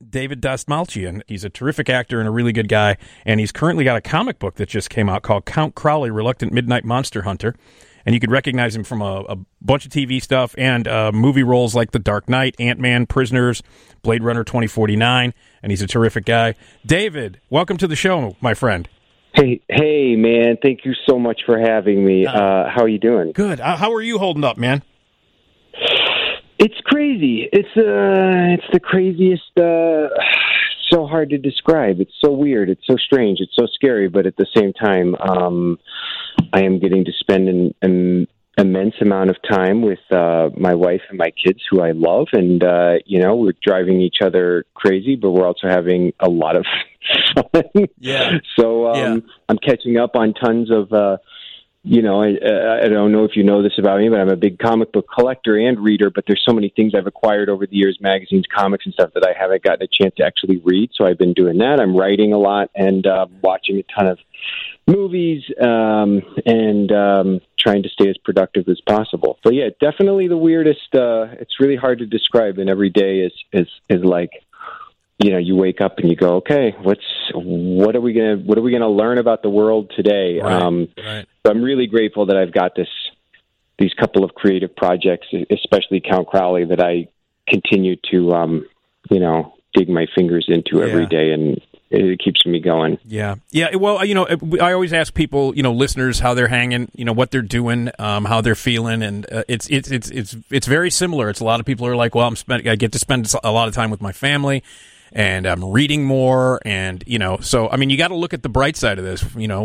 David Dastmalchian. He's a terrific actor and a really good guy, and he's currently got a comic book that just came out called Count Crowley, Reluctant Midnight Monster Hunter. And you could recognize him from a bunch of TV stuff and movie roles like The Dark Knight, Ant-Man, Prisoners, Blade Runner 2049, and he's a terrific guy. David, welcome to the show, my friend. Hey, man, thank you so much for having me. How are you doing? Good. How are you holding up, man? It's crazy. It's the craziest. So hard to describe. It's so weird. It's so strange. It's so scary. But at the same time, I am getting to spend an immense amount of time with my wife and my kids, who I love, and we're driving each other crazy, but we're also having a lot of fun. Yeah. So I'm catching up on tons of. I don't know if you know this about me, but I'm a big comic book collector and reader, but there's so many things I've acquired over the years, magazines, comics, and stuff, that I haven't gotten a chance to actually read. So I've been doing that. I'm writing a lot and watching a ton of movies and trying to stay as productive as possible. So, yeah, definitely the weirdest. It's really hard to describe, and every day is like, you wake up and you go, okay, what are we gonna learn about the world today? Right. So I'm really grateful that I've got these couple of creative projects, especially Count Crowley, that I continue to dig my fingers into every day, and it keeps me going. Yeah. Well, I always ask people, listeners, how they're hanging, what they're doing, how they're feeling, and it's very similar. It's a lot of people are like, well, I get to spend a lot of time with my family, and I'm reading more, and so I mean, you got to look at the bright side of this,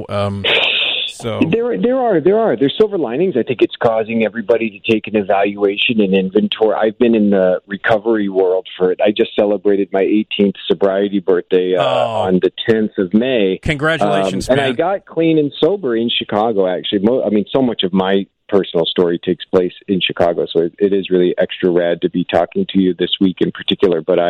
So there's silver linings. I think it's causing everybody to take an evaluation and inventory. I've been in the recovery world for it. I just celebrated my 18th sobriety birthday on the 10th of May. Congratulations, man. And I got clean and sober in Chicago, actually. So much of my personal story takes place in Chicago, so it is really extra rad to be talking to you this week in particular. But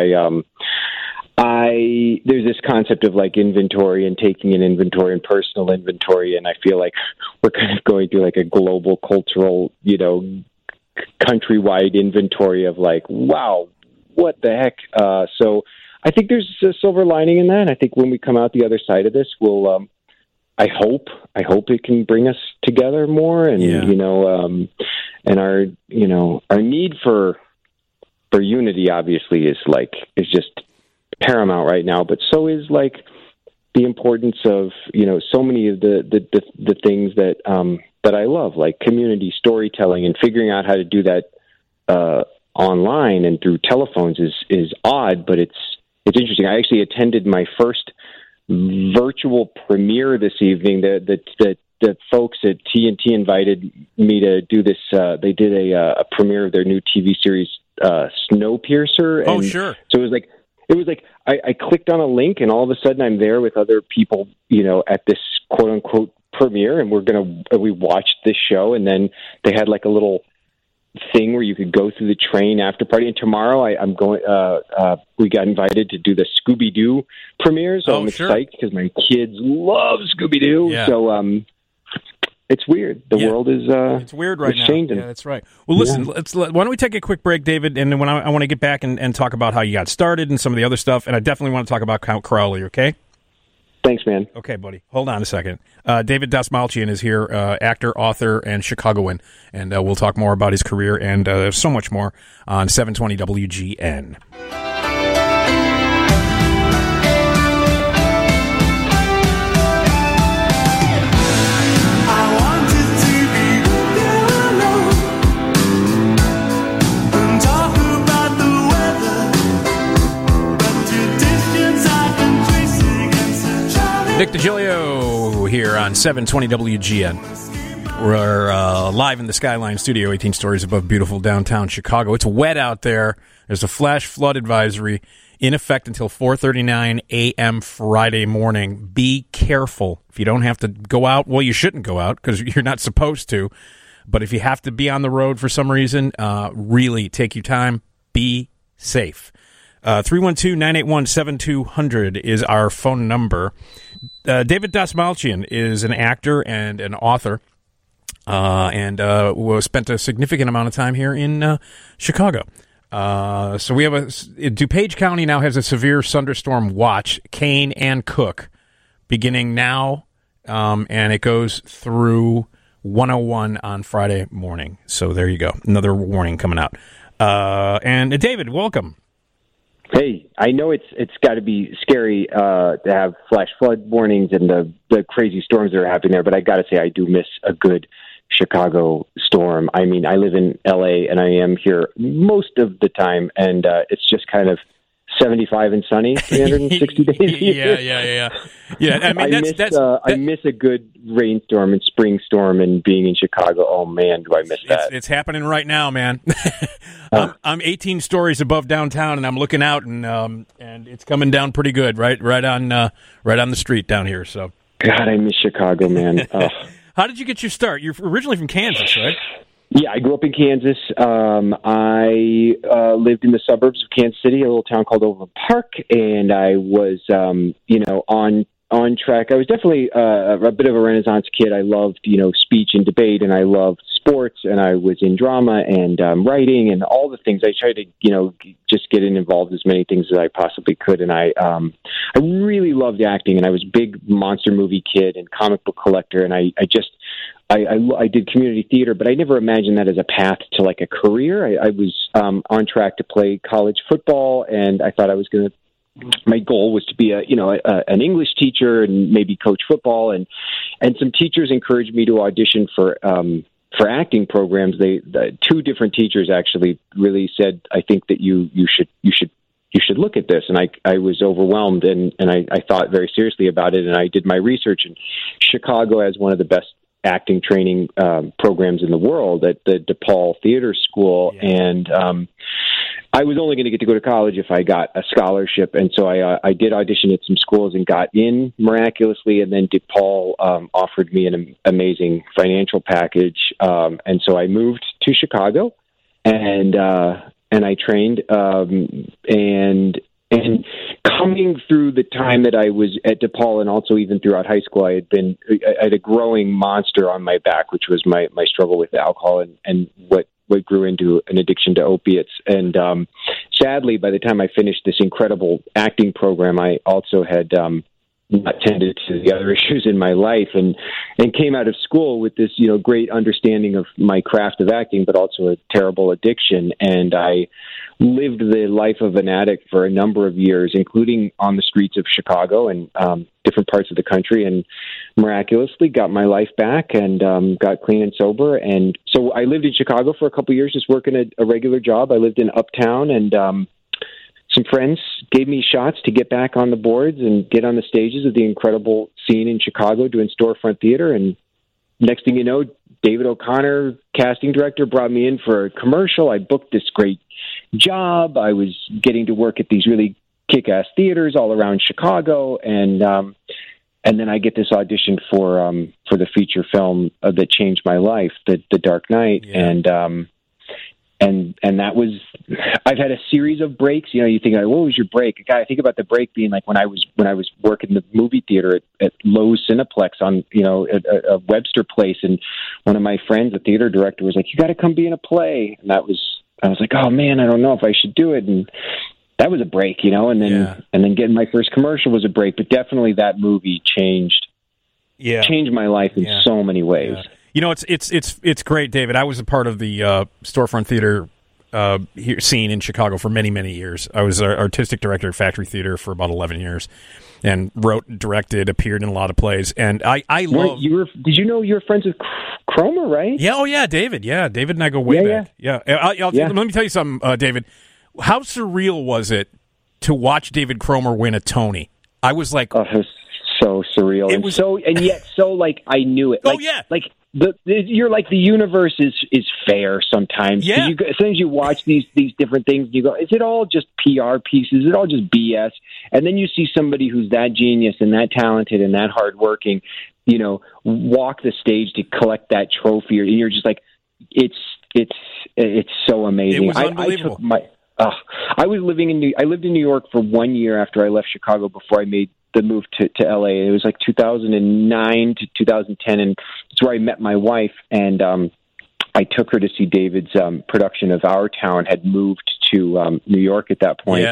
there's this concept of like inventory and taking an inventory and personal inventory, and I feel like we're kind of going through like a global cultural, countrywide inventory of like, wow, what the heck? So I think there's a silver lining in that. I think when we come out the other side of this, we'll, I hope it can bring us together more, and and our need for unity obviously is just paramount right now, but so is like the importance of so many of the things that I love, like community storytelling, and figuring out how to do that online and through telephones is odd, but it's interesting. I actually attended my first virtual premiere this evening. The folks at TNT invited me to do this. They did a premiere of their new TV series, Snowpiercer. Oh, sure. So it was like I clicked on a link, and all of a sudden I'm there with other people, at this quote unquote premiere, and we watched this show, and then they had like a little thing where you could go through the train after party. And tomorrow I'm going. We got invited to do the Scooby-Doo premiere, so I'm excited because my kids love Scooby-Doo. Yeah. So it's weird. The world is it's weird right now. changing. Yeah, that's right. Well, listen, why don't we take a quick break, David, and then when I want to get back and talk about how you got started and some of the other stuff, and I definitely want to talk about Count Crowley, okay? Thanks, man. Okay, buddy. Hold on a second. David Dastmalchian is here, actor, author, and Chicagoan, and we'll talk more about his career and so much more on 720 WGN. Nick DiGilio here on 720 WGN. We're live in the Skyline Studio, 18 stories above beautiful downtown Chicago. It's wet out there. There's a flash flood advisory in effect until 4:39 a.m. Friday morning. Be careful. If you don't have to go out, well, you shouldn't go out because you're not supposed to. But if you have to be on the road for some reason, really take your time. Be safe. 312-981-7200 is our phone number. David Dastmalchian is an actor and an author, and spent a significant amount of time here in Chicago. So we have DuPage County now has a severe thunderstorm watch, Kane and Cook, beginning now, and it goes through 101 on Friday morning. So there you go. Another warning coming out. And David, welcome. Hey, I know it's got to be scary to have flash flood warnings and the crazy storms that are happening there, but I got to say I do miss a good Chicago storm. I mean, I live in LA and I am here most of the time, and it's just kind of 75 and sunny 360 days a year. Yeah. I mean, I miss a good rainstorm and spring storm and being in Chicago. Oh man, do I miss that? It's happening right now, man. I'm 18 stories above downtown, and I'm looking out, and it's coming down pretty good, right on the street down here. So, God, I miss Chicago, man. How did you get your start? You're originally from Kansas, right? Yeah, I grew up in Kansas. I lived in the suburbs of Kansas City, a little town called Overland Park, and I was, on track. I was definitely a bit of a Renaissance kid. I loved, speech and debate, and I loved sports, and I was in drama and writing and all the things. I tried to, just get involved in as many things as I possibly could, and I really loved acting, and I was a big monster movie kid and comic book collector, and I did community theater, but I never imagined that as a path to like a career. I was on track to play college football, and I thought I was going to. My goal was to be an English teacher and maybe coach football, and some teachers encouraged me to audition for acting programs. Two different teachers actually really said, I think that you should look at this. And I was overwhelmed, and I thought very seriously about it, and I did my research. And Chicago has one of the best acting training programs in the world at the DePaul Theater School, and I was only going to get to go to college if I got a scholarship, and so I did audition at some schools and got in miraculously, and then DePaul offered me an amazing financial package, and so I moved to Chicago, and I trained, and coming through the time that I was at DePaul, and also even throughout high school, I had a growing monster on my back, which was my struggle with alcohol and what grew into an addiction to opiates. And sadly, by the time I finished this incredible acting program, I also had not tended to the other issues in my life, and came out of school with this great understanding of my craft of acting, but also a terrible addiction. And I lived the life of an addict for a number of years, including on the streets of Chicago and different parts of the country, and miraculously got my life back and got clean and sober. And so I lived in Chicago for a couple of years, just working a regular job. I lived in Uptown, and some friends gave me shots to get back on the boards and get on the stages of the incredible scene in Chicago doing storefront theater. And next thing you know, David O'Connor, casting director, brought me in for a commercial. I booked this great job. I was getting to work at these really kick-ass theaters all around Chicago, and then I get this audition for the feature film that changed my life, The Dark Knight, and that was. I've had a series of breaks. You think, what was your break? God, I think about the break being like when I was working the movie theater at Lowe's Cineplex on at a Webster Place, and one of my friends, the theater director, was like, "You got to come be in a play," and I was like, "Oh man, I don't know if I should do it." And that was a break, and then getting my first commercial was a break. But definitely that movie changed my life in so many ways. Yeah. It's great, David. I was a part of the storefront theater scene in Chicago for many, many years. I was artistic director at Factory Theater for about 11 years, and wrote, directed, appeared in a lot of plays. And I love. Did you know you were friends with Cromer, right? Yeah. Oh, yeah, David. Yeah, David and I go way back. Yeah. Let me tell you something, David. How surreal was it to watch David Cromer win a Tony? I was like, it was so surreal, and yet so like I knew it. Like, you're like the universe is fair sometimes. Yeah. As soon as you watch these different things, you go, is it all just PR pieces? Is it all just BS? And then you see somebody who's that genius and that talented and that hardworking, walk the stage to collect that trophy, and you're just like, it's so amazing. It was unbelievable. I lived in New York for 1 year after I left Chicago before I made the move to LA. It was like 2009 to 2010, and it's where I met my wife. And I took her to see David's production of Our Town. Had moved to New York at that point,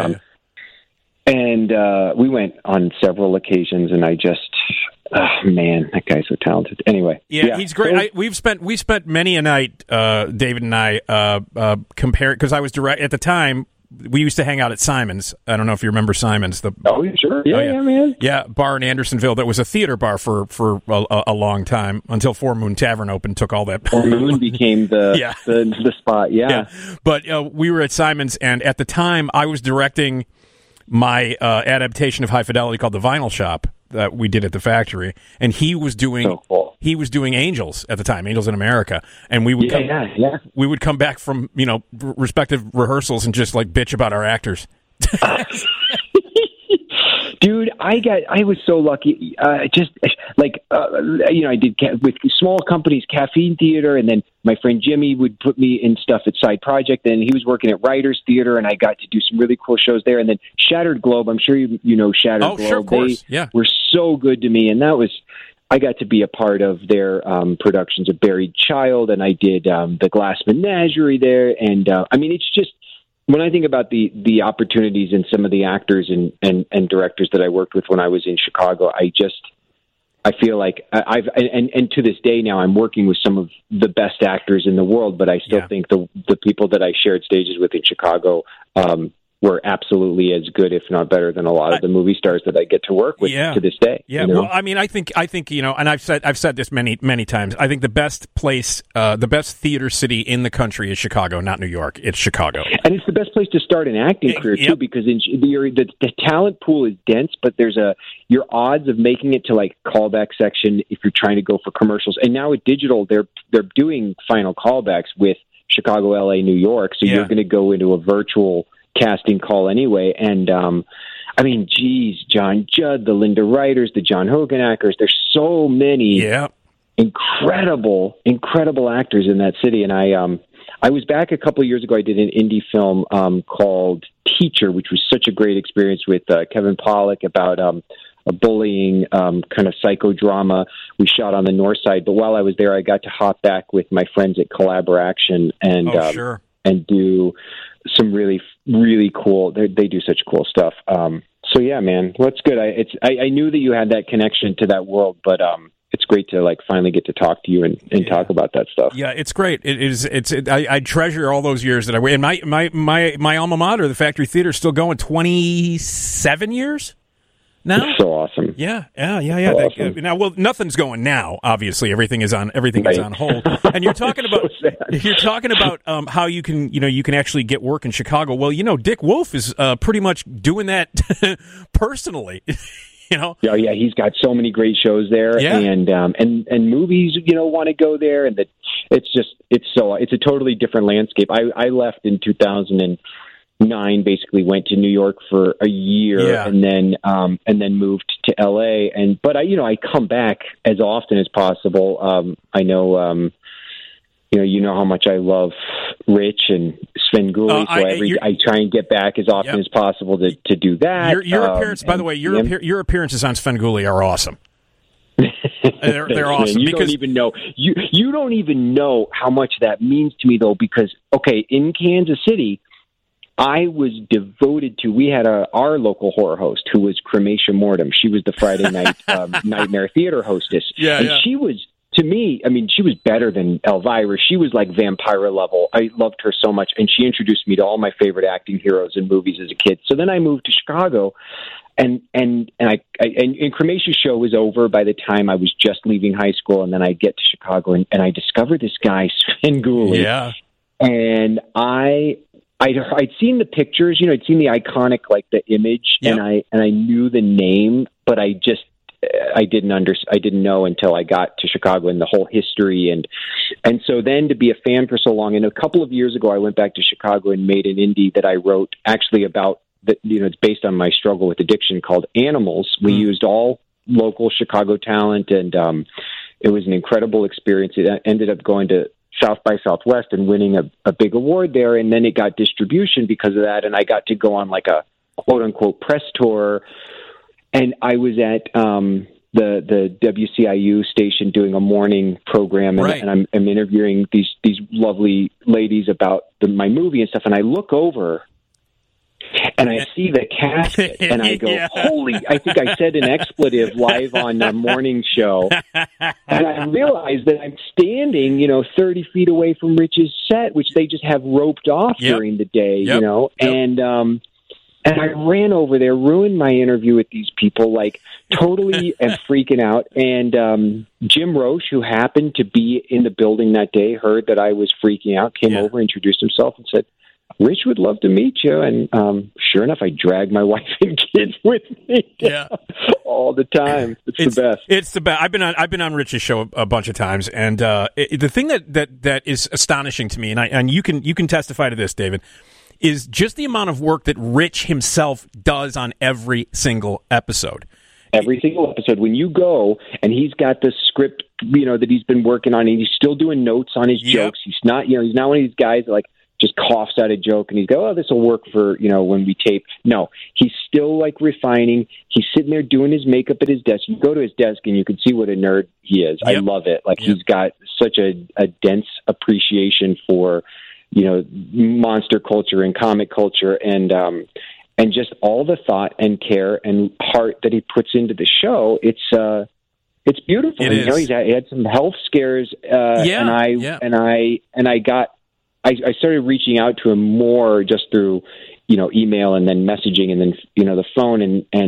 and we went on several occasions, and I just, man, that guy's so talented. Anyway, he's great. We spent many a night, David and I, comparing, because I was direct at the time. We used to hang out at Simon's. I don't know if you remember Simon's. Sure. Yeah, man. Yeah, bar in Andersonville that was a theater bar for a long time until Four Moon Tavern opened, took all that. Four Moon became the spot, yeah. But we were at Simon's, and at the time I was directing my adaptation of High Fidelity called The Vinyl Shop that we did at the factory, and he was doing Angels at the time, Angels in America, and we would we would come back from respective rehearsals and just like bitch about our actors. Dude, I was so lucky. I did with small companies, Caffeine Theater, and then my friend Jimmy would put me in stuff at Side Project, and he was working at Writers Theater, and I got to do some really cool shows there. And then Shattered Globe, I'm sure you know Shattered Globe. Sure, of course. They were so good to me, and I got to be a part of their productions of Buried Child, and I did the Glass Menagerie there, and it's just. When I think about the opportunities and some of the actors and directors that I worked with when I was in Chicago, I feel like I've to this day now I'm working with some of the best actors in the world, but I still think the people that I shared stages with in Chicago were absolutely as good, if not better, than a lot of the movie stars that I get to work with to this day. Yeah, well, I think and I've said this many times. I think the best place, the best theater city in the country is Chicago, not New York. It's Chicago, and it's the best place to start an acting career too, because the talent pool is dense, but your odds of making it to like callback section if you're trying to go for commercials. And now with digital, they're doing final callbacks with Chicago, LA, New York, so you're going to go into a virtual casting call anyway, and John Judd, the Linda Riders, the John Hoganakers, there's so many incredible actors in that city. And I was back a couple of years ago. I did an indie film called Teacher, which was such a great experience with Kevin Pollak about a bullying kind of psychodrama we shot on the north side. But while I was there, I got to hop back with my friends at Collaboration and do some really, really cool. They do such cool stuff. So yeah, man, that's good. I knew that you had that connection to that world, but it's great to like finally get to talk to you and talk about that stuff. Yeah, it's great. It is. I treasure all those years that I and my alma mater, the Factory Theater, is still going 27 years. Now? It's so awesome. Yeah. Awesome. Now, well, nothing's going now. Obviously, everything is on hold. And you're talking about how you can actually get work in Chicago. Well, Dick Wolf is pretty much doing that personally. Yeah, he's got so many great shows there, and movies want to go there, and it's a totally different landscape. I left in 2009, basically went to New York for a year, and then moved to LA. But I come back as often as possible. I know. You know how much I love Rich and Svengoolie, so I try and get back as often as possible to do that. Your appearance, by the way, your appearances on Svengoolie are awesome. They're awesome. You don't even know. You don't even know how much that means to me, though, because in Kansas City, I was devoted to. We had our local horror host who was Cremation Mortem. She was the Friday night Nightmare Theater hostess, she was. To me, she was better than Elvira. She was like Vampira level. I loved her so much, and she introduced me to all my favorite acting heroes in movies as a kid. So then I moved to Chicago, and Cremation's show was over by the time I was just leaving high school, and then I get to Chicago, and I discovered this guy, Svengoolie. Yeah. And I'd seen the pictures, I'd seen the iconic, like the image, and I knew the name, but I didn't know until I got to Chicago and the whole history, and so then to be a fan for so long. And a couple of years ago, I went back to Chicago and made an indie that I wrote actually about it's based on my struggle with addiction, called Animals. We used all local Chicago talent, and it was an incredible experience. It ended up going to South by Southwest and winning a big award there, and then it got distribution because of that, and I got to go on like a quote unquote press tour. And I was at the WCIU station doing a morning program, and, Right. and I'm interviewing these lovely ladies about my movie and stuff, and I look over and I see the casket, and I go, Yeah. holy, I think I said an expletive live on the morning show, and I realized that I'm standing, 30 feet away from Rich's set, which they just have roped off Yep. during the day, Yep. and I ran over there, ruined my interview with these people, like totally and freaking out. And Jim Roche, who happened to be in the building that day, heard that I was freaking out, came Yeah. over, introduced himself, and said, Rich would love to meet you. And sure enough, I dragged my wife and kids with me all the time. It's the best. It's the best. I've been on Rich's show a bunch of times, and the thing that is astonishing to me, and you can testify to this, David, is just the amount of work that Rich himself does on every single episode. Every single episode, when you go and he's got the script, that he's been working on, and he's still doing notes on his jokes. He's not, he's not one of these guys that just coughs out a joke and he's go, oh, this will work for, when we tape. No, he's still refining. He's sitting there doing his makeup at his desk. You go to his desk and you can see what a nerd he is. Yep. I love it. Yep. He's got such a dense appreciation for, monster culture and comic culture, and just all the thought and care and heart that he puts into the show. It's beautiful. It is. He had some health scares, and I started reaching out to him more just through, email and then messaging and then, the phone,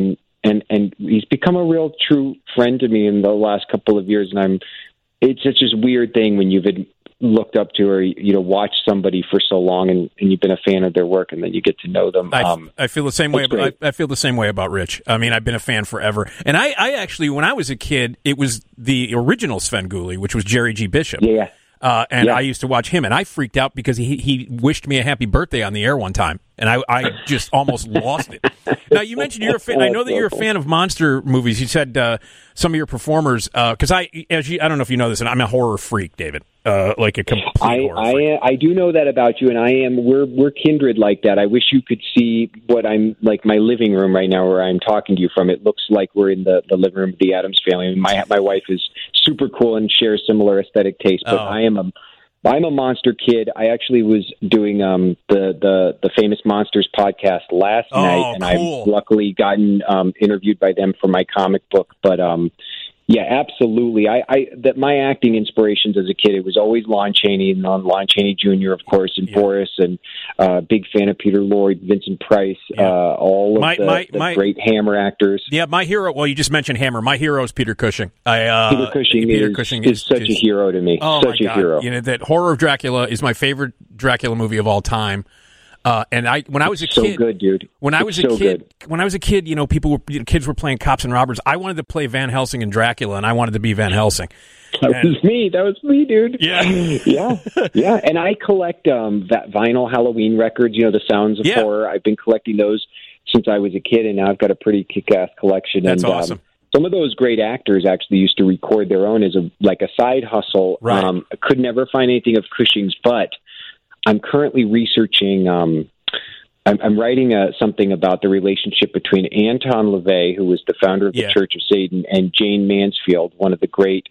and he's become a real true friend to me in the last couple of years. And it's such a weird thing when you've looked up to or watched somebody for so long and you've been a fan of their work and then you get to know them. I feel the same way. I feel the same way about Rich. I mean, I've been a fan forever, and I actually, when I was a kid, it was the original Svengoolie, which was Jerry G. Bishop. Yeah. I used to watch him, and I freaked out because he wished me a happy birthday on the air one time, and I just almost lost it. Now, you mentioned you're a fan. I know that you're a fan of monster movies. You said some of your performers, because I don't know if you know this, and I'm a horror freak, David. Like a complete horror freak. I do know that about you, and we're kindred like that. I wish you could see what I'm like my living room right now, where I'm talking to you from. It looks like we're in the living room of the Addams Family. My wife is super cool and shares similar aesthetic taste, but I'm a monster kid. I actually was doing the Famous Monsters podcast last night, and cool. I've luckily gotten interviewed by them for my comic book. But yeah, absolutely. That my acting inspirations as a kid, it was always Lon Chaney and Lon Chaney Jr., of course, and Boris, and big fan of Peter Lorre, Vincent Price, all of the great Hammer actors. Yeah, my hero. Well, you just mentioned Hammer. My hero is Peter Cushing. Peter Cushing is such a hero to me. Oh, such my a God. hero. That Horror of Dracula is my favorite Dracula movie of all time. And when I was a kid, so good, dude. When I was a kid, kids were playing cops and robbers. I wanted to play Van Helsing and Dracula, and I wanted to be Van Helsing. That was me, dude. Yeah, yeah. And I collect that vinyl Halloween records. The Sounds of Horror. I've been collecting those since I was a kid, and now I've got a pretty kick-ass collection. That's awesome. Some of those great actors actually used to record their own as a side hustle. Right. I could never find anything of Cushing's, but I'm currently researching. I'm writing something about the relationship between Anton LaVey, who was the founder of the Church of Satan, and Jane Mansfield, one of the great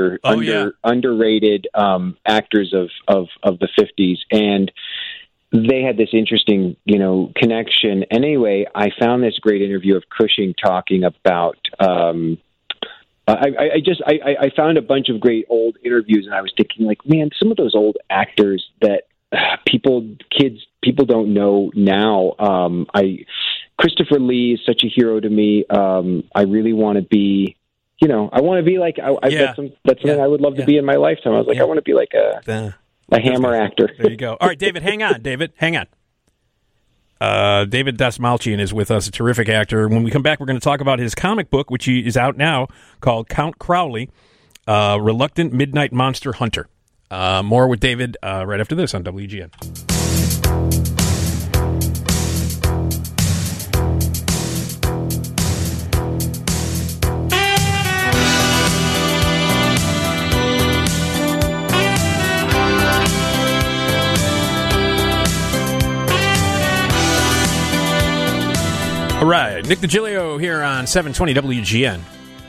underrated actors of the 50s, and they had this interesting, connection. And anyway, I found this great interview of Cushing talking about. I found a bunch of great old interviews, and I was thinking, man, some of those old actors that people don't know now. Christopher Lee is such a hero to me. I really want to be, I want to be like. That's something I would love to be in my lifetime. I was like, I want to be like a Hammer actor. There you go. All right, David, hang on. David Dastmalchian is with us, a terrific actor. When we come back, we're going to talk about his comic book, which is out now, called Count Crowley, Reluctant Midnight Monster Hunter. More with David right after this on WGN. All right, Nick DiGilio here on 720 WGN.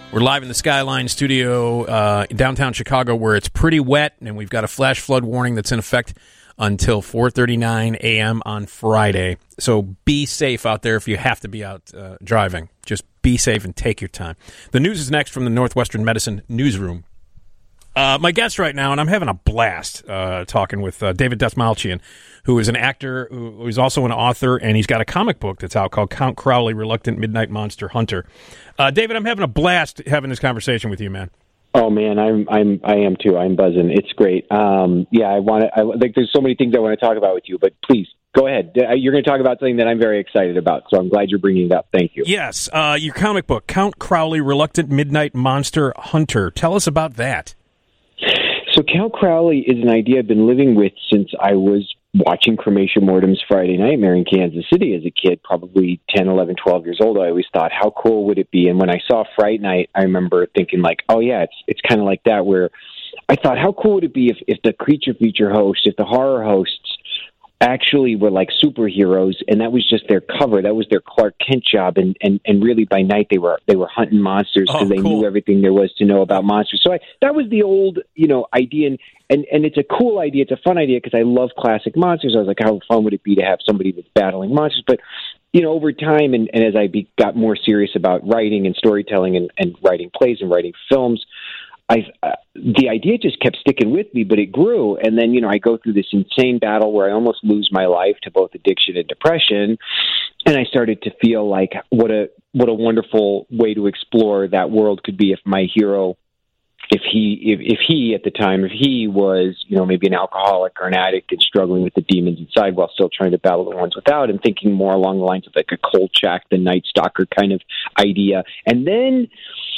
We're live in the Skyline studio downtown Chicago, where it's pretty wet, and we've got a flash flood warning that's in effect until 4:39 a.m. on Friday. So be safe out there if you have to be out driving. Just be safe and take your time. The news is next from the Northwestern Medicine Newsroom. My guest right now, and I'm having a blast talking with David Dastmalchian, who is an actor, who is also an author, and he's got a comic book that's out called Count Crowley, Reluctant Midnight Monster Hunter. David, I'm having a blast having this conversation with you, man. Oh man, I am too. I'm buzzing. It's great. Like there's so many things I want to talk about with you, but please go ahead. You're going to talk about something that I'm very excited about, so I'm glad you're bringing it up. Thank you. Yes, your comic book, Count Crowley, Reluctant Midnight Monster Hunter. Tell us about that. So Count Crowley is an idea I've been living with since I was watching Cremation Mortem's Friday Nightmare in Kansas City as a kid, probably 10, 11, 12 years old. I always thought, how cool would it be? And when I saw Fright Night, I remember thinking like, oh yeah, it's kind of like that, where I thought, how cool would it be if the creature feature hosts, if the horror hosts actually were like superheroes, and that was just their cover. That was their Clark Kent job, and really by night they were hunting monsters because they knew everything there was to know about monsters. So that was the old idea, and it's a cool idea. It's a fun idea because I love classic monsters. I was like, how fun would it be to have somebody that's battling monsters? But over time, and as I got more serious about writing and storytelling and writing plays and writing films, the idea just kept sticking with me, but it grew. And then, I go through this insane battle where I almost lose my life to both addiction and depression. And I started to feel like what a wonderful way to explore that world could be if my hero, if he at the time, if he was, maybe an alcoholic or an addict and struggling with the demons inside while still trying to battle the ones without, and thinking more along the lines of like a Kolchak, the Night Stalker kind of idea. And then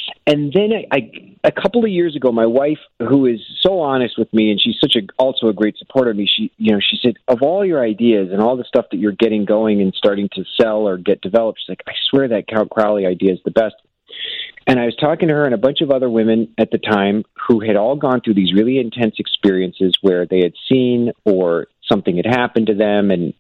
a couple of years ago, my wife, who is so honest with me, and she's also a great supporter of me, she said, of all your ideas and all the stuff that you're getting going and starting to sell or get developed, she's like, I swear that Count Crowley idea is the best. And I was talking to her and a bunch of other women at the time who had all gone through these really intense experiences where they had seen or something had happened to them, and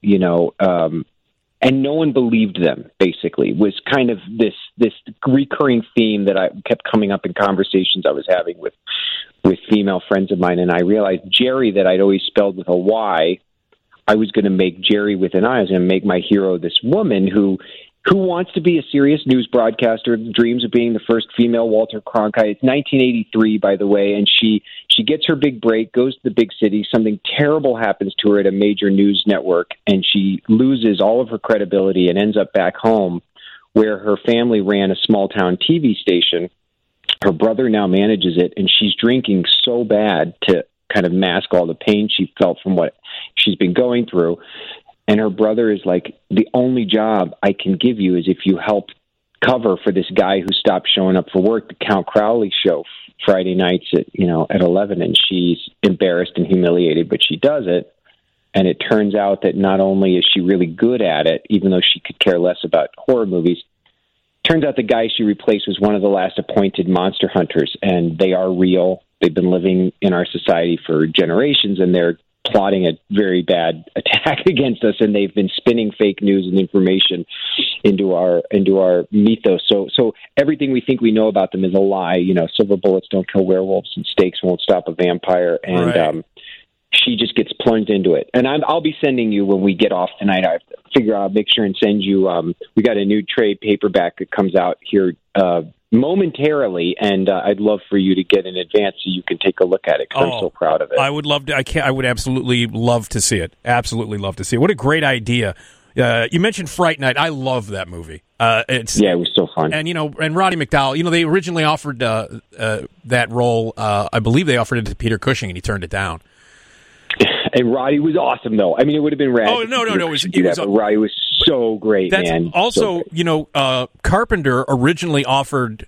and no one believed them, basically, was kind of this recurring theme that I kept coming up in conversations I was having with female friends of mine. And I realized Jerry, that I'd always spelled with a Y, I was going to make Jerry with an I. I was going to make my hero this woman who wants to be a serious news broadcaster, dreams of being the first female Walter Cronkite. It's 1983, by the way, and she gets her big break, goes to the big city. Something terrible happens to her at a major news network, and she loses all of her credibility and ends up back home where her family ran a small-town TV station. Her brother now manages it, and she's drinking so bad to kind of mask all the pain she felt from what she's been going through. And her brother is like, the only job I can give you is if you help cover for this guy who stopped showing up for work, the Count Crowley show, Friday nights at 11. And she's embarrassed and humiliated, but she does it. And it turns out that not only is she really good at it, even though she could care less about horror movies, turns out the guy she replaced was one of the last appointed monster hunters, and they are real. They've been living in our society for generations, and they're plotting a very bad attack against us, and they've been spinning fake news and information into our mythos. So everything we think we know about them is a lie. Silver bullets don't kill werewolves, and stakes won't stop a vampire. And right. She just gets plunged into it. And I'll be sending you, when we get off tonight, I figure I'll make sure and send you. We got a new trade paperback that comes out here momentarily, and I'd love for you to get in advance so you can take a look at it, because I'm so proud of it. I would love to. I would absolutely love to see it. Absolutely love to see it. What a great idea. You mentioned Fright Night. I love that movie. It was so fun. And and Roddy McDowall. They originally offered that role. I believe they offered it to Peter Cushing, and he turned it down. And Roddy was awesome, though. I mean, it would have been rad. Oh no! Roddy was so great, man. Also, Carpenter originally offered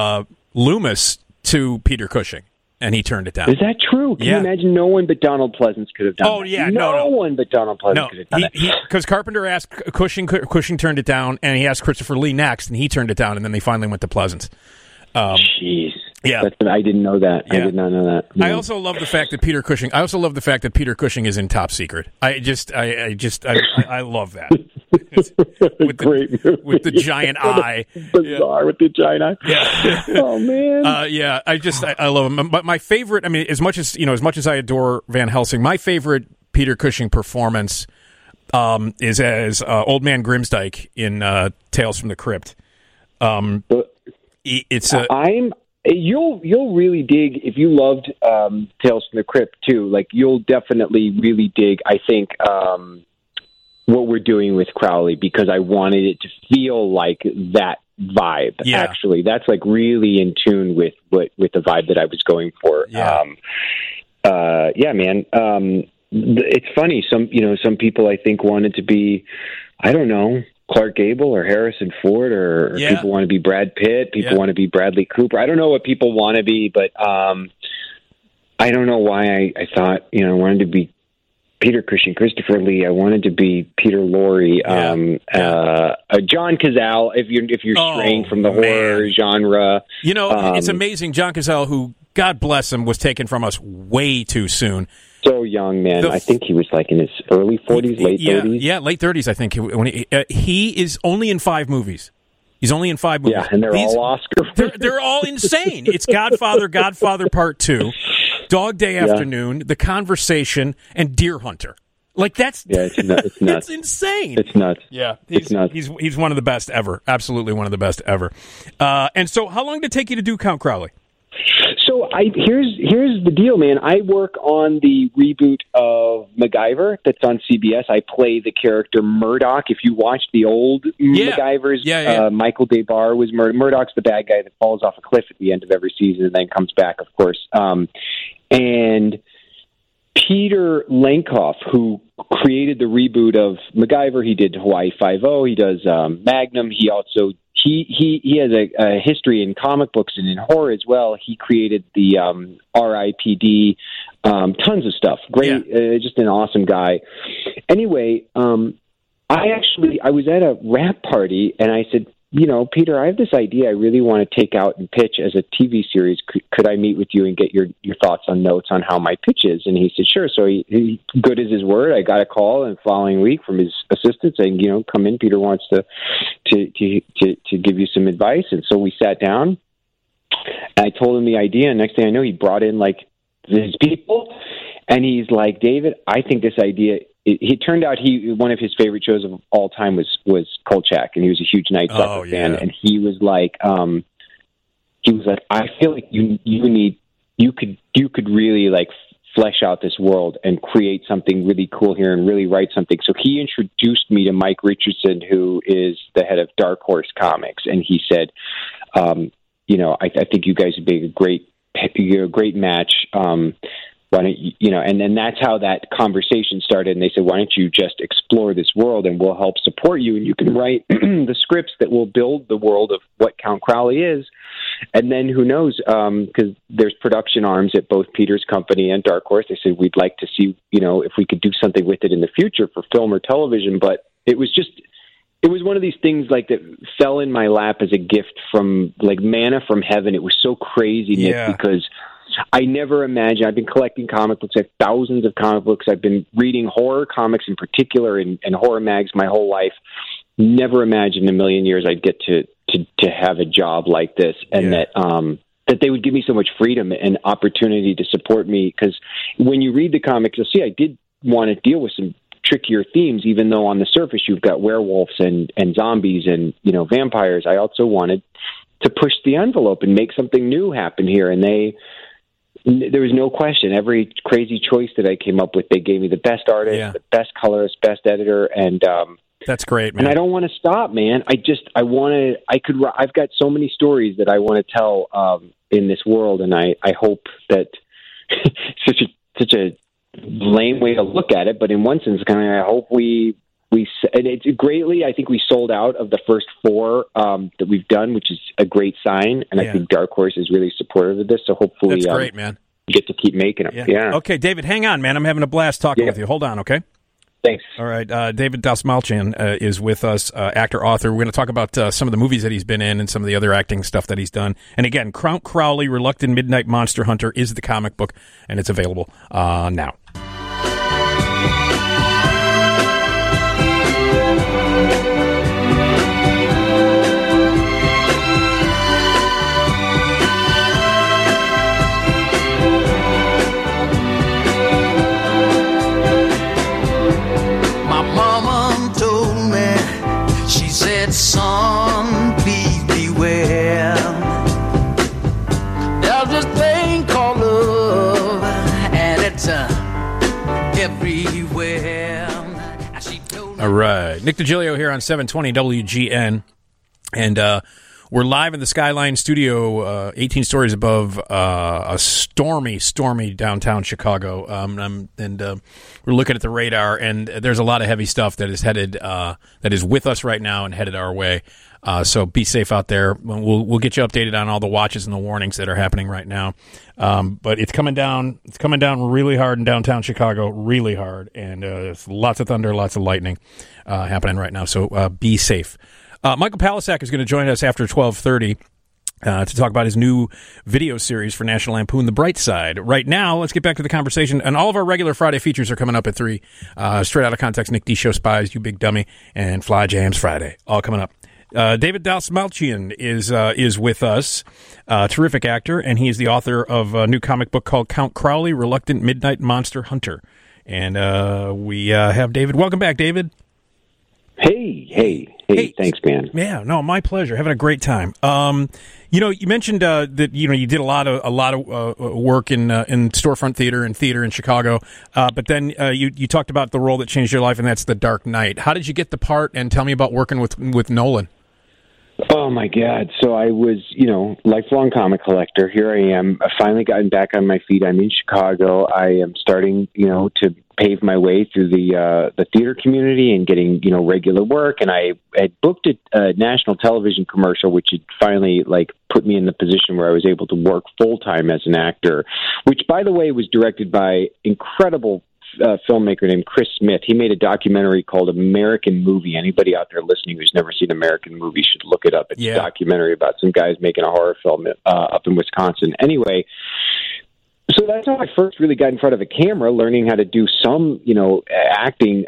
Loomis to Peter Cushing, and he turned it down. Is that true? Can you imagine? No one but Donald Pleasance could have done that. Oh, yeah. No one but Donald Pleasance could have done that. Because Carpenter asked Cushing turned it down, and he asked Christopher Lee next, and he turned it down, and then they finally went to Pleasance. Jeez. Yeah, I didn't know that. Yeah. I did not know that. No. I also love the fact that Peter Cushing. I also love the fact that Peter Cushing is in Top Secret. I love that. With the giant eye. Bizarre with the giant eye. Yeah. Oh man. I love him. But my favorite. I mean, as much as I adore Van Helsing, my favorite Peter Cushing performance is as Old Man Grimsdyke in Tales from the Crypt. You'll really dig if you loved Tales from the Crypt too. Like you'll definitely really dig. I think what we're doing with Crowley, because I wanted it to feel like that vibe. Yeah. Actually, that's like really in tune with the vibe that I was going for. Yeah. Man. It's funny. Some people I think wanted to be, I don't know, Clark Gable or Harrison Ford, or people want to be Brad Pitt. People want to be Bradley Cooper. I don't know what people want to be, but I don't know why I thought, I wanted to be Peter Cushing, Christopher Lee. I wanted to be Peter Lorre, John Cazale. If you're straying from the horror genre, it's amazing. John Cazale, who God bless him, was taken from us way too soon. So young, man. I think he was like in his early 40s, late 30s. Yeah, late 30s. I think when he is only in 5 movies. He's only in 5 movies. Yeah, and they're all Oscar. They're all insane. It's Godfather, Godfather Part 2, Dog Day Afternoon, The Conversation, and Deer Hunter. Like that's it's nuts. It's insane. It's nuts. Yeah, it's nuts. He's one of the best ever. Absolutely one of the best ever. And so, how long did it take you to do Count Crowley? So here's the deal, man. I work on the reboot of MacGyver that's on CBS. I play the character Murdoch. If you watch the old MacGyvers, Michael DeBar was Murdoch's the bad guy that falls off a cliff at the end of every season and then comes back, of course. And Peter Lenkov, who created the reboot of MacGyver, he did Hawaii Five-0. He does Magnum. He also He has a history in comic books and in horror as well. He created the R.I.P.D. Tons of stuff. Great, just an awesome guy. Anyway, I was at a rap party and I said, Peter, I have this idea I really want to take out and pitch as a TV series. Could I meet with you and get your thoughts on notes on how my pitch is? And he said, sure. So he good as his word. I got a call the following week from his assistant saying, come in. Peter wants to give you some advice. And so we sat down and I told him the idea. And next thing I know, he brought in like his people and he's like, David, I think this idea, it turned out one of his favorite shows of all time was Kolchak, and he was a huge Night Sucker fan. And he was like, I feel like you could really like flesh out this world and create something really cool here and really write something. So he introduced me to Mike Richardson, who is the head of Dark Horse Comics, and he said, I think you guys would be a great match. Why don't you, and then that's how that conversation started. And they said, why don't you just explore this world and we'll help support you. And you can write the scripts that will build the world of what Count Crowley is. And then who knows, because there's production arms at both Peter's company and Dark Horse. They said, we'd like to see, if we could do something with it in the future for film or television. But it was one of these things like that fell in my lap as a gift from like manna from heaven. It was so crazy, Nick, because I never imagined. I've been collecting comic books. I have thousands of comic books. I've been reading horror comics in particular and horror mags my whole life. Never imagined in a million years I'd get to have a job like this, and that they would give me so much freedom and opportunity to support me. Because when you read the comics, you'll see I did want to deal with some trickier themes, even though on the surface you've got werewolves and zombies and vampires. I also wanted to push the envelope and make something new happen here, and there was no question. Every crazy choice that I came up with, they gave me the best artist, the best colorist, best editor, and that's great, man. And I don't want to stop, man. I've got so many stories that I want to tell in this world, and I hope that such a lame way to look at it, but in one sense, I hope and it's greatly. I think we sold out of the first 4 that we've done, which is a great sign. And I think Dark Horse is really supportive of this. So hopefully, that's great, man. Get to keep making them. Yeah. Okay, David, hang on, man. I'm having a blast talking with you. Hold on, okay? Thanks. All right. David Dastmalchian is with us, actor, author. We're going to talk about some of the movies that he's been in and some of the other acting stuff that he's done. And again, Count Crowley, Reluctant Midnight Monster Hunter is the comic book, and it's available now. Son, please beware. There's this thing called love, and it's everywhere. All right. Nick DiGilio here on 720 WGN. And we're live in the Skyline studio, 18 stories above a stormy downtown Chicago. We're looking at the radar, and there's a lot of heavy stuff that is headed, that is with us right now and headed our way. So be safe out there. We'll get you updated on all the watches and the warnings that are happening right now. But it's coming down. It's coming down really hard in downtown Chicago, really hard, and there's lots of thunder, lots of lightning happening right now. So be safe. Michael Palisak is going to join us after 12:30 to talk about his new video series for National Lampoon, The Bright Side. Right now, let's get back to the conversation. And all of our regular Friday features are coming up at 3. Straight Out of Context, Nick D. Show Spies, You Big Dummy, and Fly Jams Friday. All coming up. David Dastmalchian is with us, terrific actor, and he is the author of a new comic book called Count Crowley, Reluctant Midnight Monster Hunter. And we have David. Welcome back, David. Hey, thanks, man. Yeah, no, my pleasure. Having a great time. You mentioned that you did a lot of work in storefront theater and theater in Chicago, but then you talked about the role that changed your life, and that's The Dark Knight. How did you get the part? And tell me about working with Nolan. Oh my God! So I was, lifelong comic collector. Here I am. I've finally gotten back on my feet. I'm in Chicago. I am starting, to pave my way through the theater community and getting, regular work. And I had booked a national television commercial, which had finally put me in the position where I was able to work full time as an actor. Which, by the way, was directed by incredible filmmaker named Chris Smith. He made a documentary called American Movie. Anybody out there listening who's never seen American Movie should look it up. It's a documentary about some guys making a horror film up in Wisconsin. Anyway, so that's how I first really got in front of a camera, learning how to do some, acting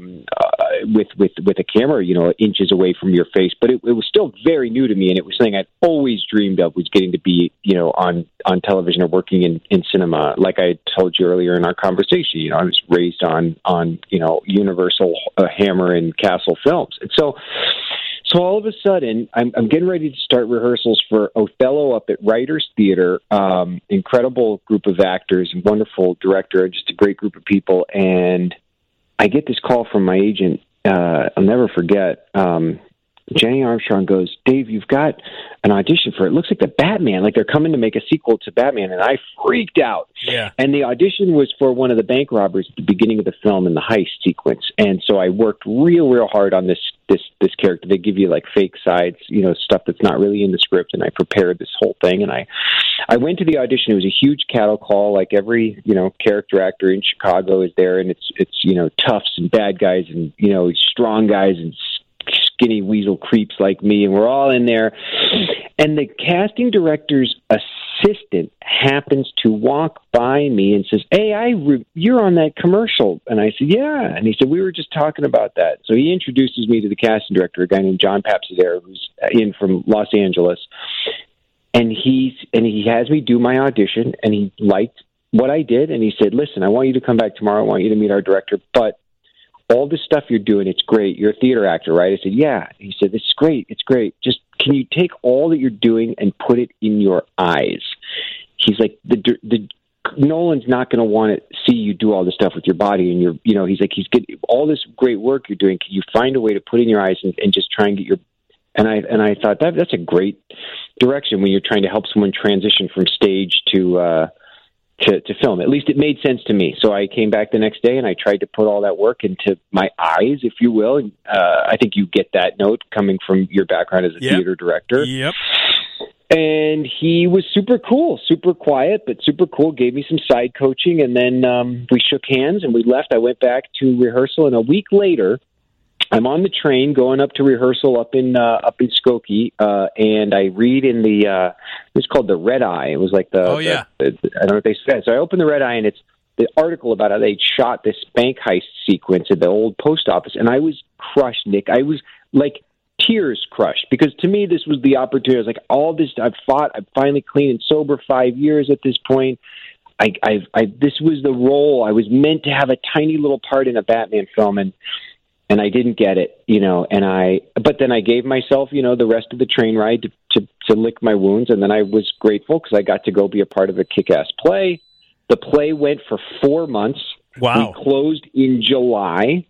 with a camera, inches away from your face. But it was still very new to me, and it was something I'd always dreamed of, was getting to be, on television or working in cinema. Like I told you earlier in our conversation, I was raised on Universal Hammer and Castle films, and so all of a sudden, I'm getting ready to start rehearsals for Othello up at Writers Theater. Incredible group of actors, wonderful director, just a great group of people. And I get this call from my agent. I'll never forget. Jenny Armstrong goes, "Dave, you've got an audition for it. Looks like the Batman, like they're coming to make a sequel to Batman." And I freaked out. Yeah. And the audition was for one of the bank robbers at the beginning of the film in the heist sequence. And so I worked real hard on this character. They give you fake sides, stuff that's not really in the script. And I prepared this whole thing. And I went to the audition. It was a huge cattle call. Like every, character actor in Chicago is there. And it's toughs and bad guys and, strong guys and skinny weasel creeps like me, and we're all in there. And the casting director's assistant happens to walk by me and says, "Hey, you're on that commercial." And I said, "Yeah." And he said, "We were just talking about that." So he introduces me to the casting director, a guy named John Papsadera, who's in from Los Angeles. And he has me do my audition, and he liked what I did. And he said, "Listen, I want you to come back tomorrow. I want you to meet our director, but all this stuff you're doing, it's great. You're a theater actor, right?" I said, "Yeah." He said, "It's great. It's great. Just can you take all that you're doing and put it in your eyes?" He's like, the Nolan's not going to want to see you do all this stuff with your body, and he's like, he's getting all this great work you're doing. Can you find a way to put in your eyes and just try and get your? And I thought that's a great direction when you're trying to help someone transition from stage to film. At least it made sense to me. So I came back the next day and I tried to put all that work into my eyes, if you will. I think you get that note coming from your background as a theater director. Yep. And he was super cool, super quiet, but super cool. Gave me some side coaching, and then we shook hands and we left. I went back to rehearsal, and a week later, I'm on the train going up to rehearsal up in Skokie, and I read in the it's called the Red Eye. It was like the I don't know what they said. So I open the Red Eye, and it's the article about how they shot this bank heist sequence at the old post office, and I was crushed, Nick. I was like tears crushed, because to me this was the opportunity. I was like, all this I've fought. I'm finally clean and sober 5 years at this point. This was the role I was meant to have, a tiny little part in a Batman film, and I didn't get it, but then I gave myself, the rest of the train ride to lick my wounds, and then I was grateful because I got to go be a part of a kick-ass play. The play went for 4 months. Wow. We closed in July.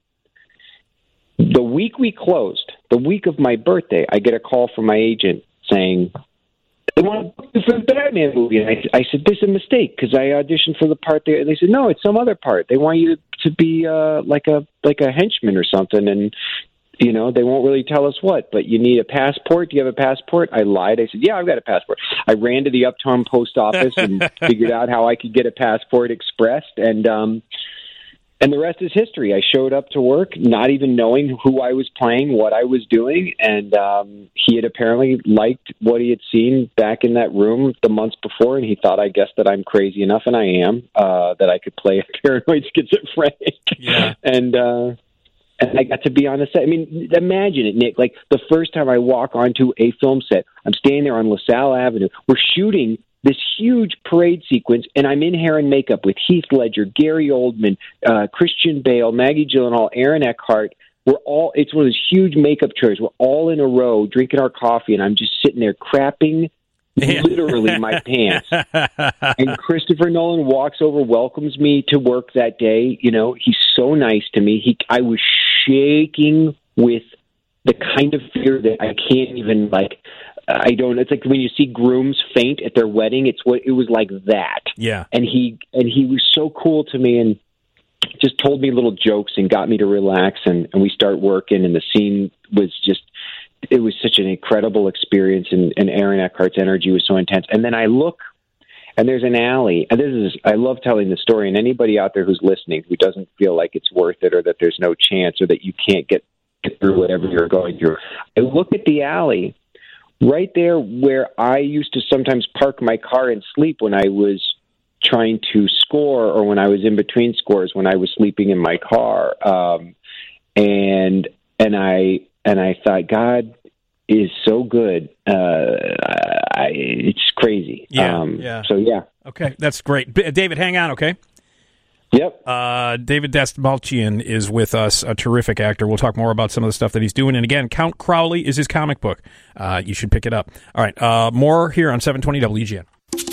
The week we closed, the week of my birthday, I get a call from my agent saying, they want to book you for the Batman movie. And I said, this is a mistake, because I auditioned for the part there. And they said, no, it's some other part. They want you to be like a henchman or something. And, they won't really tell us what, but you need a passport. Do you have a passport? I lied. I said, yeah, I've got a passport. I ran to the Uptown post office and figured out how I could get a passport expressed. And the rest is history. I showed up to work not even knowing who I was playing, what I was doing, and he had apparently liked what he had seen back in that room the months before, and he thought, I guess, that I'm crazy enough, and I am, that I could play a paranoid schizophrenic. Yeah. And I got to be on the set. I mean, imagine it, Nick. Like, the first time I walk onto a film set, I'm standing there on LaSalle Avenue. We're shooting this huge parade sequence, and I'm in hair and makeup with Heath Ledger, Gary Oldman, Christian Bale, Maggie Gyllenhaal, Aaron Eckhart. It's one of those huge makeup chairs. We're all in a row drinking our coffee, and I'm just sitting there crapping literally my pants. And Christopher Nolan walks over, welcomes me to work that day. He's so nice to me. I was shaking with the kind of fear that I can't even it's like when you see grooms faint at their wedding. It was like that. Yeah. And he was so cool to me, and just told me little jokes and got me to relax, and we start working, and the scene was just, it was such an incredible experience, and Aaron Eckhart's energy was so intense. And then I look, and there's an alley, and I love telling the story, and anybody out there who's listening who doesn't feel like it's worth it, or that there's no chance, or that you can't get through whatever you're going through, I look at the alley right there where I used to sometimes park my car and sleep when I was trying to score, or when I was in between scores, when I was sleeping in my car. And I thought, God is so good. It's crazy. Yeah. So, yeah. Okay, that's great. David, hang on, okay? Yep. David Dastmalchian is with us, a terrific actor. We'll talk more about some of the stuff that he's doing. And again, Count Crowley is his comic book. You should pick it up. All right, more here on 720 WGN.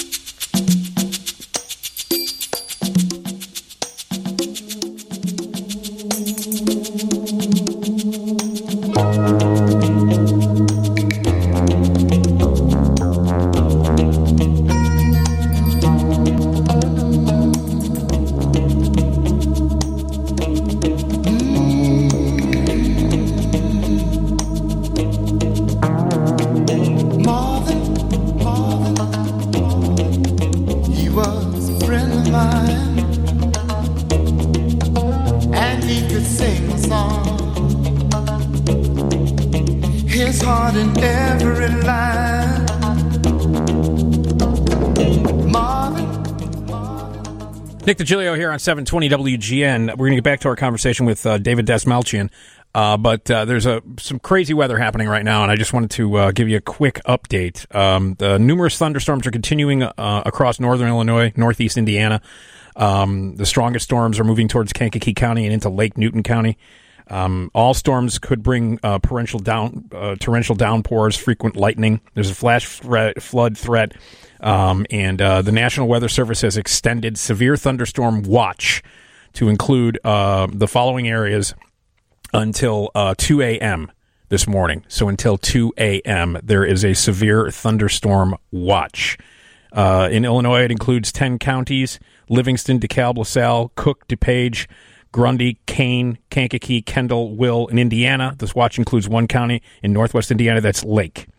Nick DiGilio here on 720 WGN. We're going to get back to our conversation with David Dastmalchian, but there's some crazy weather happening right now, and I just wanted to give you a quick update. The numerous thunderstorms are continuing across northern Illinois, northeast Indiana. The strongest storms are moving towards Kankakee County and into Lake Newton County. All storms could bring torrential downpours, frequent lightning. There's a flash flood threat. And the National Weather Service has extended severe thunderstorm watch to include the following areas until 2 a.m. this morning. So until 2 a.m., there is a severe thunderstorm watch. In Illinois, it includes 10 counties: Livingston, DeKalb, LaSalle, Cook, DuPage, Grundy, Kane, Kankakee, Kendall, Will. In Indiana, this watch includes one county in northwest Indiana, that's Lake.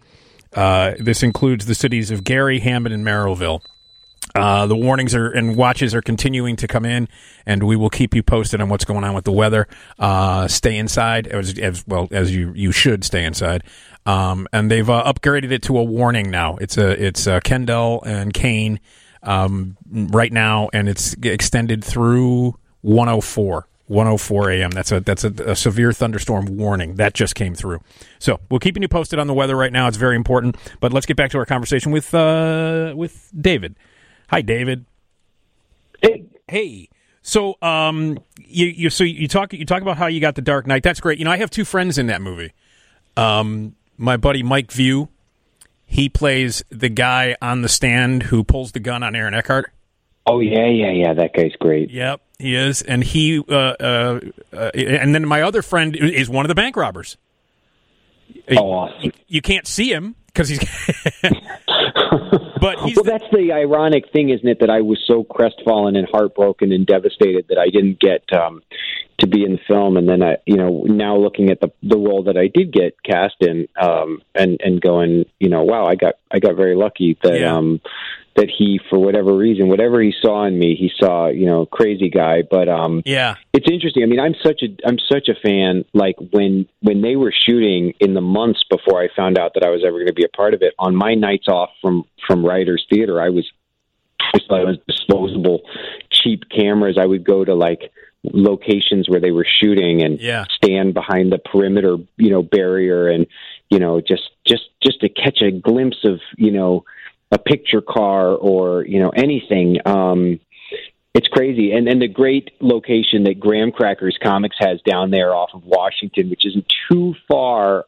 This includes the cities of Gary, Hammond, and Merrillville. The warnings and watches are continuing to come in, and we will keep you posted on what's going on with the weather. Stay inside, as well as you should stay inside. And they've upgraded it to a warning now. It's Kendall and Kane right now, and it's extended through 104 a.m. That's a severe thunderstorm warning that just came through. So we're keeping you posted on the weather right now. It's very important. But let's get back to our conversation with David. Hi, David. Hey. So you talk about how you got The Dark Knight. That's great. I have two friends in that movie. My buddy Mike View, he plays the guy on the stand who pulls the gun on Aaron Eckhart. Oh yeah. That guy's great. Yep, he is, and and then my other friend is one of the bank robbers. Oh, awesome! You can't see him because he's. But well, that's the ironic thing, isn't it? That I was so crestfallen and heartbroken and devastated that I didn't get to be in the film, and then now looking at the role that I did get cast in, and going, wow, I got very lucky that that he, for whatever reason, whatever he saw in me, he saw, crazy guy. But it's interesting. I mean, I'm such a fan. Like when they were shooting in the months before I found out that I was ever going to be a part of it, on my nights off from Writers Theater, I was disposable, cheap cameras. I would go to like locations where they were shooting and stand behind the perimeter, barrier, and just to catch a glimpse of a picture car or anything. It's crazy. And the great location that Graham Crackers Comics has down there off of Washington, which isn't too far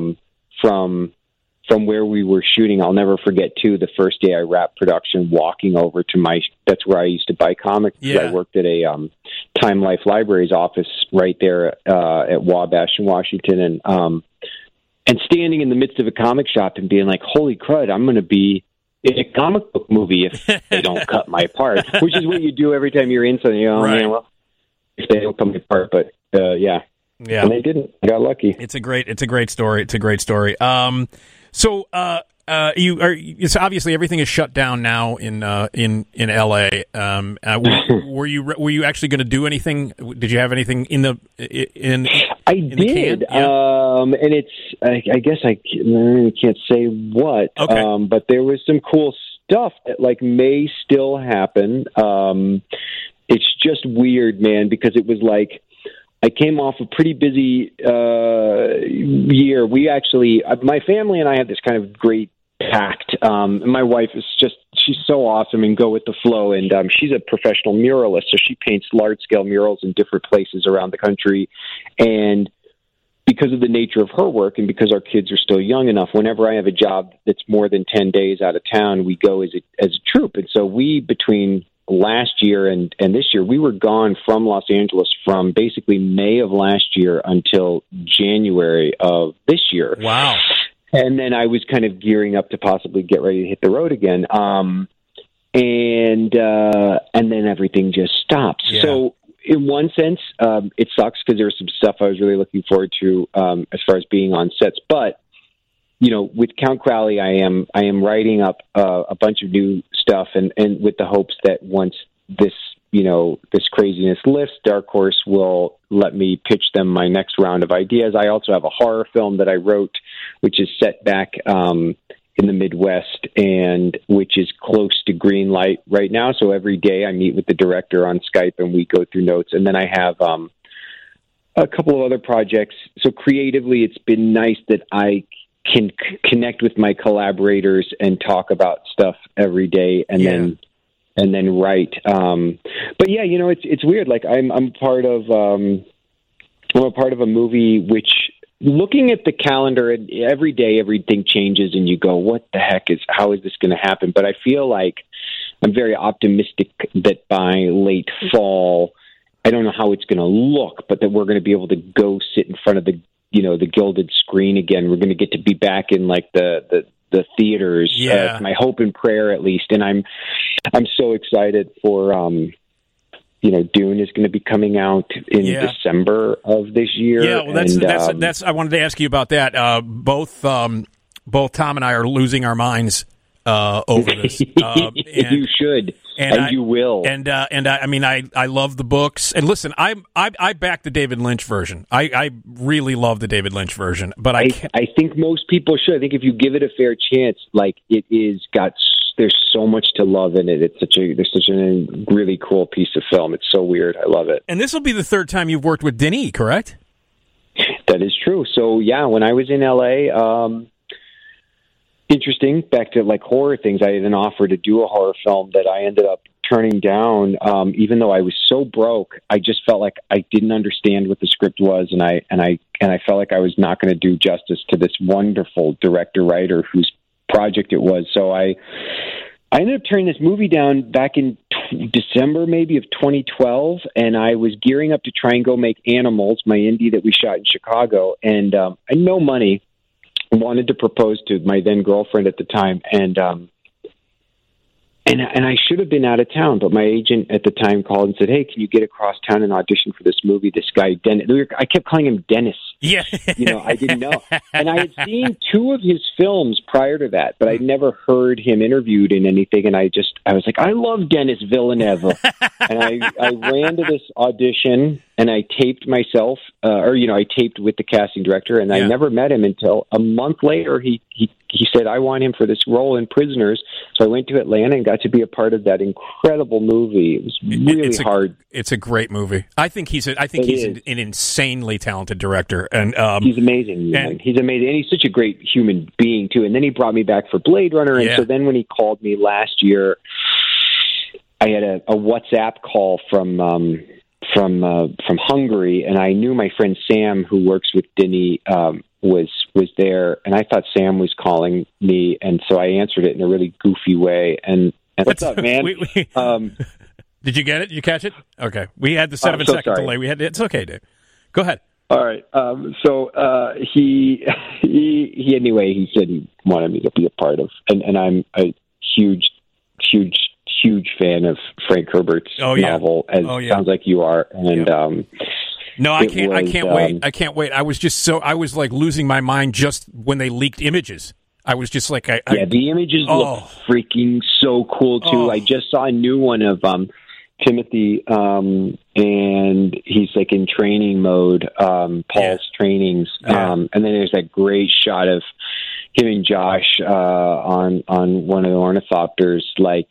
from where we were shooting. I'll never forget too, the first day I wrapped production, walking over to that's where I used to buy comics. I worked at a Time Life Libraries office right there at Wabash in Washington, and standing in the midst of a comic shop and being like, holy crud, I'm going to be in a comic book movie if they don't cut my part, which is what you do every time you're in something. Right. Man, well, if they don't cut my part, but yeah, and they didn't. I got lucky. It's a great story. So it's obviously everything is shut down now in LA. Were you actually going to do anything? Did you have anything in the I in did, the can? Yeah. And it's I guess I can't say what. Okay. But there was some cool stuff that may still happen. It's just weird, man, because it was like I came off a pretty busy year. We actually, my family and I have this kind of great pact. My wife is she's so awesome and go with the flow. And she's a professional muralist, so she paints large-scale murals in different places around the country. And because of the nature of her work and because our kids are still young enough, whenever I have a job that's more than 10 days out of town, we go as a troupe. And so between last year and this year, we were gone from Los Angeles from basically May of last year until January of this year. Wow. And then I was kind of gearing up to possibly get ready to hit the road again. And then everything just stops. Yeah. So in one sense, it sucks because there was some stuff I was really looking forward to as far as being on sets. But with Count Crowley, I am writing up a bunch of new stuff, and with the hopes that once this craziness lifts, Dark Horse will let me pitch them my next round of ideas. I also have a horror film that I wrote, which is set back in the Midwest and which is close to green light right now. So every day I meet with the director on Skype and we go through notes. And then I have a couple of other projects. So creatively, it's been nice that I can connect with my collaborators and talk about stuff every day and then write. But yeah, it's weird. Like I'm part of a part of a movie which, looking at the calendar, and every day everything changes and you go, what the heck how is this going to happen? But I feel like I'm very optimistic that by late fall, I don't know how it's going to look, but that we're going to be able to go sit in front of the gilded screen again. We're going to get to be back in like the theaters. Yeah. My hope and prayer, at least. And I'm so excited for, Dune is going to be coming out in December of this year. Yeah. Well, that's I wanted to ask you about that. Both both Tom and I are losing our minds over this. You should, and you will. And I mean, I love the books. And listen, I back the David Lynch version. I really love the David Lynch version. But I think most people should. I think if you give it a fair chance, like it is got. There's so much to love in it. There's such a really cool piece of film. It's so weird. I love it. And this will be the third time you've worked with Denis, correct? That is true. So yeah, when I was in LA. Interesting. Back to like horror things. I had an offer to do a horror film that I ended up turning down. Even though I was so broke, I just felt like I didn't understand what the script was, and I felt like I was not going to do justice to this wonderful director writer whose project it was. So I ended up turning this movie down back in December maybe of 2012, and I was gearing up to try and go make Animals, my indie that we shot in Chicago, and I had no money. Wanted to propose to my then girlfriend at the time, and I should have been out of town, but my agent at the time called and said, "Hey, can you get across town and audition for this movie?" This guy, Dennis, I kept calling him Dennis. Yeah, I didn't know, and I had seen 2 of his films prior to that, but I'd never heard him interviewed in anything. And I was like, I love Dennis Villeneuve, and I ran to this audition. And I taped myself, I taped with the casting director, and I never met him until a month later. He said, "I want him for this role in Prisoners." So I went to Atlanta and got to be a part of that incredible movie. It was really hard. It's a great movie. I think he's an insanely talented director, and he's amazing. He's amazing, and he's such a great human being too. And then he brought me back for Blade Runner, and so then when he called me last year, I had a WhatsApp call from Hungary, and I knew my friend Sam, who works with Denis, was there, and I thought Sam was calling me, and so I answered it in a really goofy way. And what's up, man? Did you get it? Did you catch it? Okay, we had the 7-second delay. It's okay, Dave. Go ahead. All right. So he anyway, he said he wanted me to be a part of, and I'm a huge fan of Frank Herbert's novel, as sounds like you are. And no, I can't wait. I can't wait. I was like losing my mind just when they leaked images. I was just like, the images look freaking so cool too. I just saw a new one of Timothy, and he's like in training mode, Paul's trainings, and then there's that great shot of him and Josh on one of the ornithopters. Like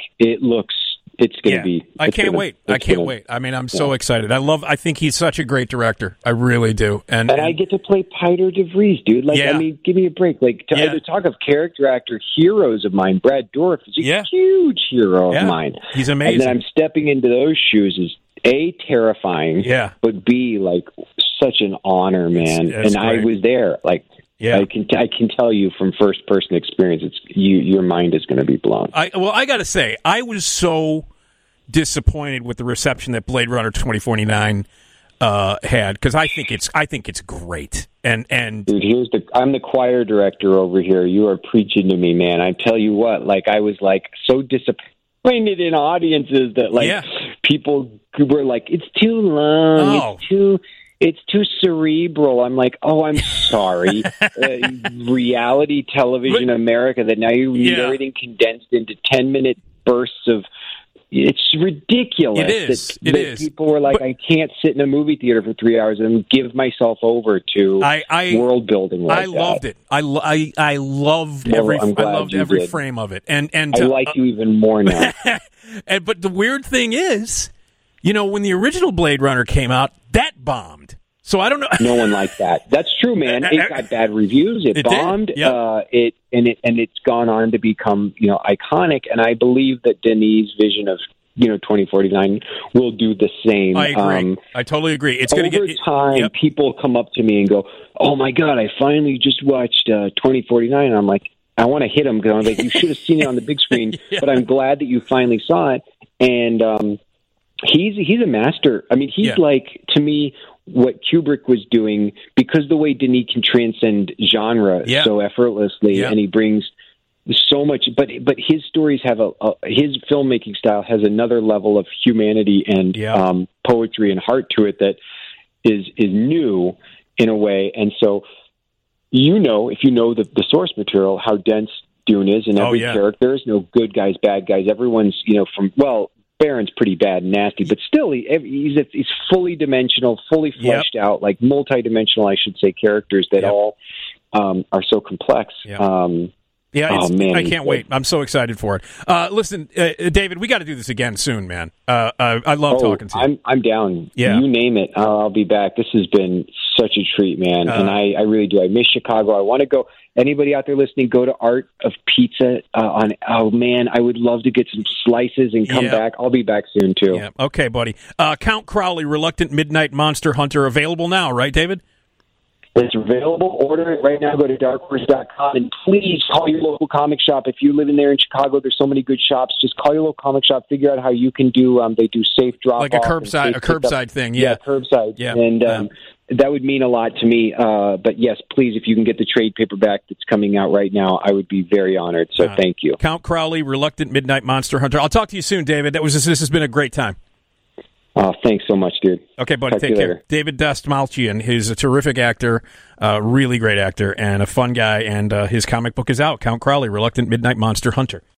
it's going to be. I can't wait. I mean, I'm so excited. I think he's such a great director. I really do. And I get to play Piter DeVries, dude. Like, I mean, give me a break. Like, to talk of character actor heroes of mine, Brad Dourif is a huge hero of mine. He's amazing. And then I'm stepping into those shoes is A, terrifying, but B, like, such an honor, man. It's great. I was there, like. Yeah. I can tell you from first person experience, your mind is going to be blown. I got to say, I was so disappointed with the reception that Blade Runner 2049 had, because I think it's great. And dude, I'm the choir director over here. You are preaching to me, man. I tell you what, like I was like so disappointed in audiences that people were like, it's too long, it's too cerebral. I'm like, I'm sorry. Reality television America, that now you need everything condensed into 10-minute bursts of. It's ridiculous. It is. People were like, I can't sit in a movie theater for 3 hours and give myself over to world building. Like I loved it. I loved every frame of it. And I like you even more now. But the weird thing is, when the original Blade Runner came out, that bombed. So I don't know. No one liked that. That's true, man. It got bad reviews. It bombed. Yep. It's gone on to become iconic. And I believe that Denis' vision of 2049 will do the same. I agree. I totally agree. It's going to get over time. People come up to me and go, "Oh my God, I finally just watched 2049." And I'm like, I want to hit him because I'm like, you should have seen it on the big screen. But I'm glad that you finally saw it. And he's a master. I mean, he's like, to me, what Kubrick was doing, because the way Denis can transcend genre so effortlessly, and he brings so much. But his stories have his filmmaking style has another level of humanity and poetry and heart to it that is new in a way. And so if you know the source material, how dense Dune is, and every character is no good guys, bad guys. Everyone's, Baron's pretty bad and nasty, but still he's fully dimensional, fully fleshed out, like multi-dimensional, I should say, characters that all are so complex. Yep. I can't wait. I'm so excited for it. Listen, David, we got to do this again soon, man. I love talking to you. I'm down. Yeah. You name it, I'll be back. This has been such a treat, man, and I really do. I miss Chicago. I want to go. Anybody out there listening, go to Art of Pizza oh, man, I would love to get some slices and come back. I'll be back soon, too. Yeah. Okay, buddy. Count Crowley, Reluctant Midnight Monster Hunter, available now, right, David? It's available. Order it right now. Go to darkhorse.com, and please call your local comic shop. If you live in there in Chicago, there's so many good shops. Just call your local comic shop. Figure out how you can do. They do safe drop-off, like a curbside thing. Yeah, curbside. Yeah, and that would mean a lot to me. But yes, please, if you can get the trade paperback that's coming out right now, I would be very honored. So thank you. Count Crowley, Reluctant Midnight Monster Hunter. I'll talk to you soon, David. This has been a great time. Thanks so much, dude. Okay, buddy, take care. Later. David Dastmalchian, he's a terrific actor, really great actor, and a fun guy, and his comic book is out, Count Crowley, Reluctant Midnight Monster Hunter.